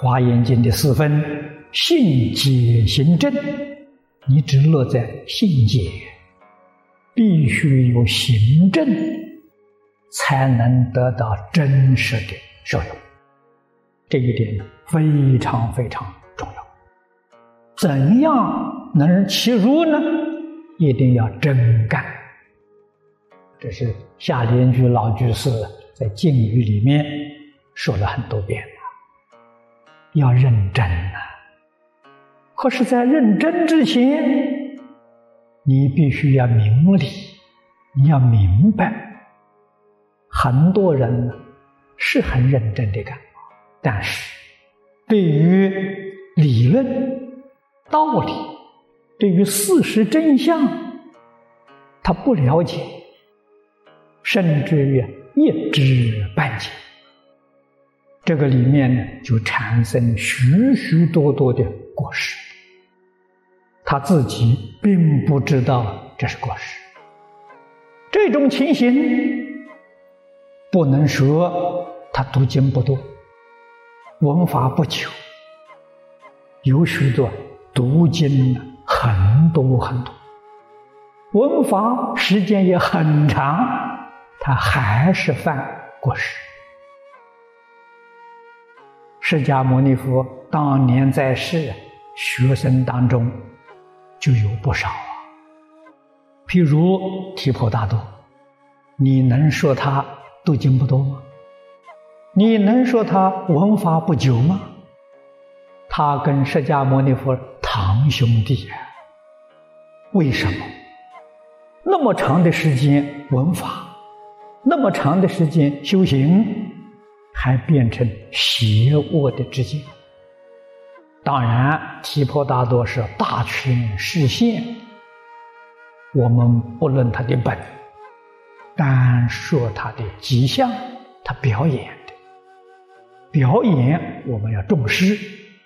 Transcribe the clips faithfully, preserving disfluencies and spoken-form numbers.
华严经的四分，信解行证，你只落在信解，必须有行证，才能得到真实的受用。这一点非常非常重要。怎样能其如呢？一定要真干。这是夏莲居老居士在敬语里面说了很多遍了，要认真啊。可是在认真之前，你必须要明理，你要明白。很多人呢是很认真的干，但是对于理论道理，对于事实真相，他不了解，甚至于一知半解。这个里面呢，就产生许许多多的过失，他自己并不知道这是过失。这种情形不能说他读经不多，闻法不久，有许多读经很多很多，闻法时间也很长，他还是犯过失。释迦牟尼佛当年在世，学生当中就有不少啊。譬如提婆达多，你能说他读经不多吗？你能说他闻法不久吗？他跟释迦牟尼佛堂兄弟啊，为什么那么长的时间闻法，那么长的时间修行，还变成邪恶的知见？当然提婆达多是大权示现，我们不论他的本，单说他的迹象，他表演的表演我们要重视。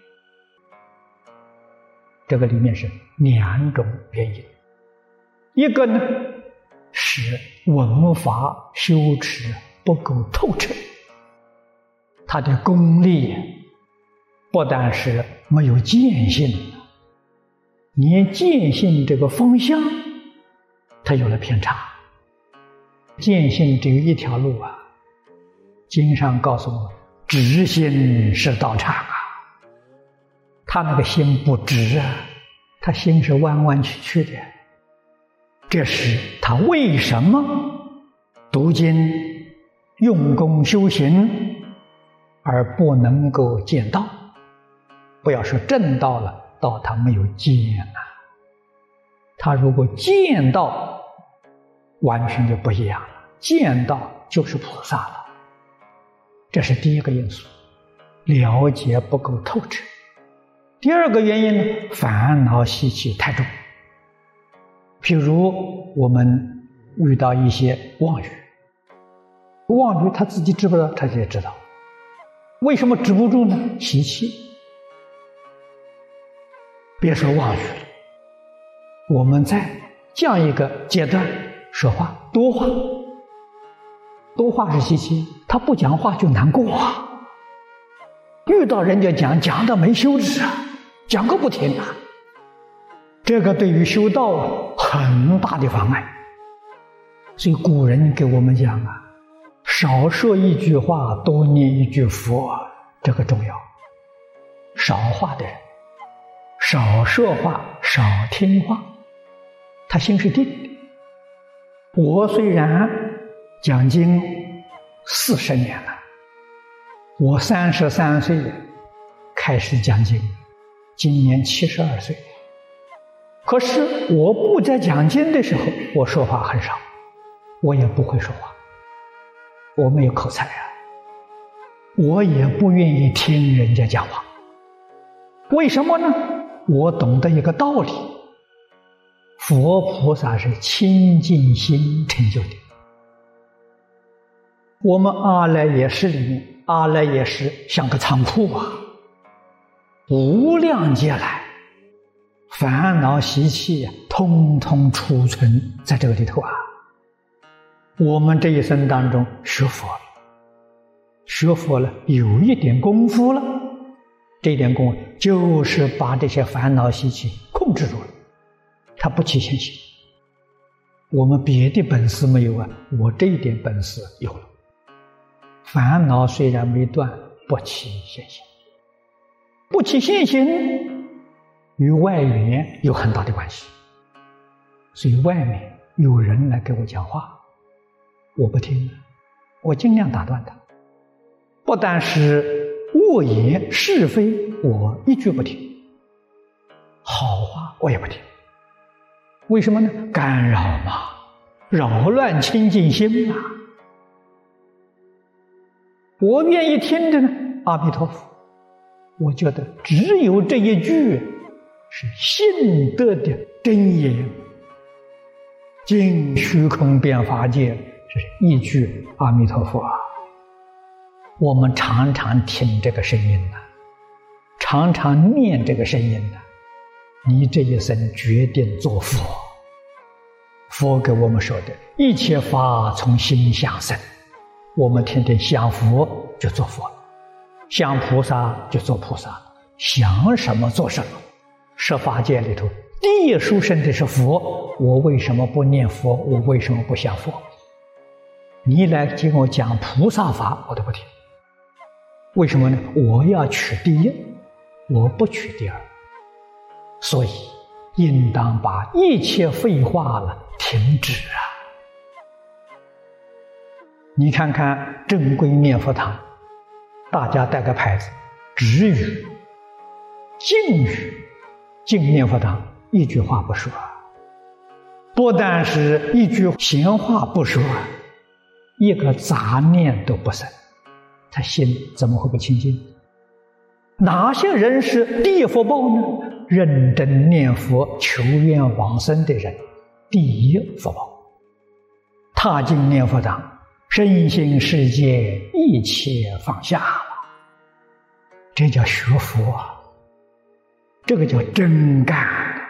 这个里面是两种原因，一个呢是闻法修持不够透彻，他的功力不但是没有见性，连见性这个方向他有了偏差。见性只有一条路啊，经上告诉我，直心是道场啊。他那个心不直啊，他心是弯弯曲曲的。这是他为什么读经用功修行而不能够见道。不要说证道了，道他没有见啊。他如果见道，完全就不一样了，见到就是菩萨了。这是第一个因素，了解不够透彻。第二个原因呢，烦恼习气太重。譬如我们遇到一些妄语，妄语他自己知不知道？他也知道。为什么止不住呢？习气。别说妄语了，我们在这样一个阶段说话多话，多话是习气，他不讲话就难过啊。遇到人家讲，讲的没羞耻啊，讲个不停啊。这个对于修道啊很大的妨碍。所以古人给我们讲啊，少说一句话，多念一句佛，这个重要。少话的人，少说话，少听话，他心是定的。我虽然讲经四十年了，我三十三岁开始讲经，今年七十二岁。可是我不在讲经的时候，我说话很少，我也不会说话，我没有口才啊，我也不愿意听人家讲话。为什么呢？我懂得一个道理，佛菩萨是清净心成就的。我们阿赖耶识里面，阿赖耶识像个仓库啊，无量劫来烦恼习气啊，通通储存在这个里头啊。我们这一生当中学佛了，学佛了有一点功夫了， 这一点功夫就是把这些烦恼习气控制住了，它不起现行。我们别的本事没有啊，我这一点本事有了。烦恼虽然没断，不起现行。不起现行与外缘有很大的关系。所以外面有人来给我讲话，我不听，我尽量打断他。不但是恶言是非，我一句不听；好话我也不听。为什么呢？干扰嘛，扰乱清净心嘛。我愿意听着呢，阿弥陀佛。我觉得只有这一句是信德的真言。尽虚空遍法界，是一句阿弥陀佛啊！我们常常听这个声音呢，常常念这个声音呢，你这一生决定做佛。佛给我们说的一切法从心想生，我们天天想佛就做佛了，想菩萨就做菩萨，想什么做什么。十法界里头第一殊胜的是佛，我为什么不念佛？我为什么不想佛？你来给我讲菩萨法，我都不听。为什么呢？我要取第一，我不取第二。所以应当把一切废话了停止啊！你看看正规念佛堂，大家带个牌子，止语、禁语。净念佛堂一句话不说，不但是一句闲话不说，一个杂念都不生，他心怎么会不清净？哪些人是第一福报呢？认真念佛求愿往生的人，第一福报。踏进念佛堂，身心世界一切放下了，这叫学佛啊！这个叫真干。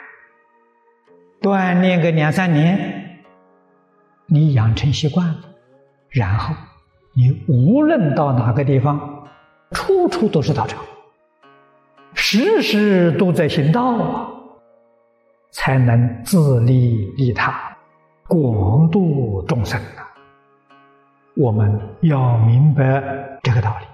锻炼个两三年，你养成习惯了，然后你无论到哪个地方，处处都是道场，时时都在行道啊，才能自利利他，广度众生啊。我们要明白这个道理。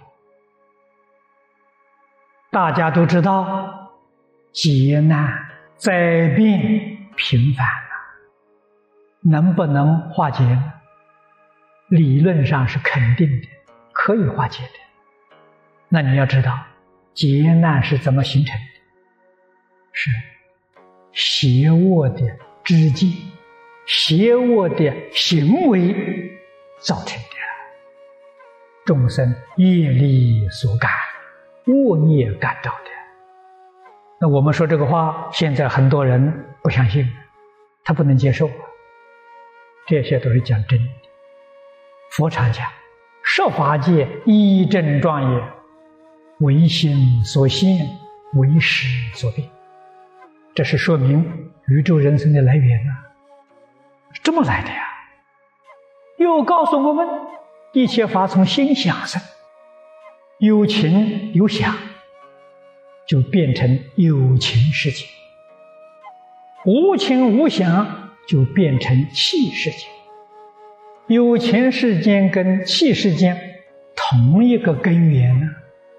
大家都知道劫难灾变频繁啊，能不能化解呢？理论上是肯定的，可以化解的。那你要知道劫难是怎么形成的？是邪恶的知见、邪恶的行为造成的，众生业力所感，恶业感召的。那我们说这个话，现在很多人不相信，他不能接受，这些都是讲真的。佛常讲，十法界一真庄严，唯心所现，唯识所变。这是说明宇宙人生的来源啊，这么来的呀。又告诉我们，一切法从心想生，有情有想，就变成有情世界；无情无想，就变成气世界。有情世间跟气世间同一个根源呢。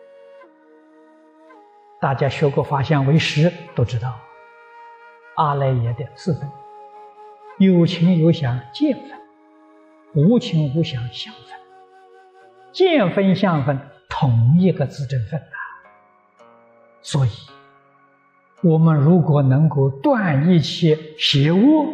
大家学过法相唯识都知道，阿赖耶的四分，有情有想见分，无情无想相分，见分相分同一个自证分啊。所以我们如果能够断一切邪恶，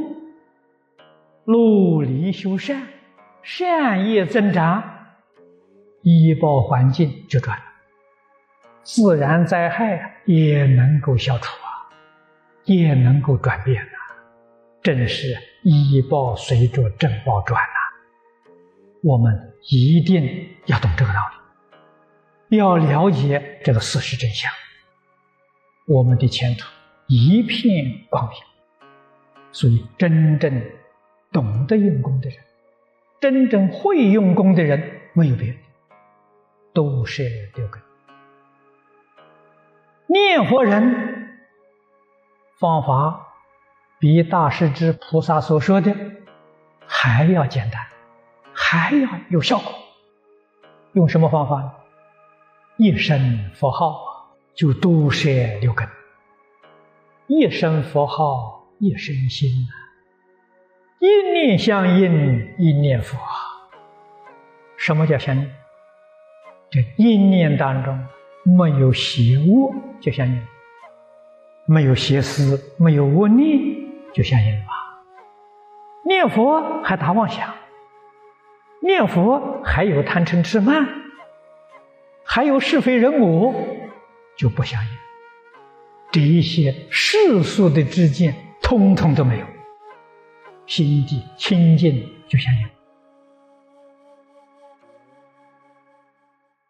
努力修善，善业增长，医报环境就转了，自然灾害也能够消除啊，也能够转变啊。正是医报随着正报转啊。我们一定要懂这个道理，要了解这个事实真相，我们的前途一片光明。所以真正懂得用功的人，真正会用功的人，没有别的，都是六根。 念佛人方法比大势至菩萨所说的还要简单，还要有效果。用什么方法呢？一声佛号就度摄六根，一声佛号一声心啊，一念相应一念佛。什么叫相应？这一念当中没有邪恶就相应，没有邪思，没有恶念就相应了吧？念佛还打妄想，念佛还有贪嗔痴慢，还有是非人我，就不相应。这一些世俗的知见通通都没有，心地清净就相应。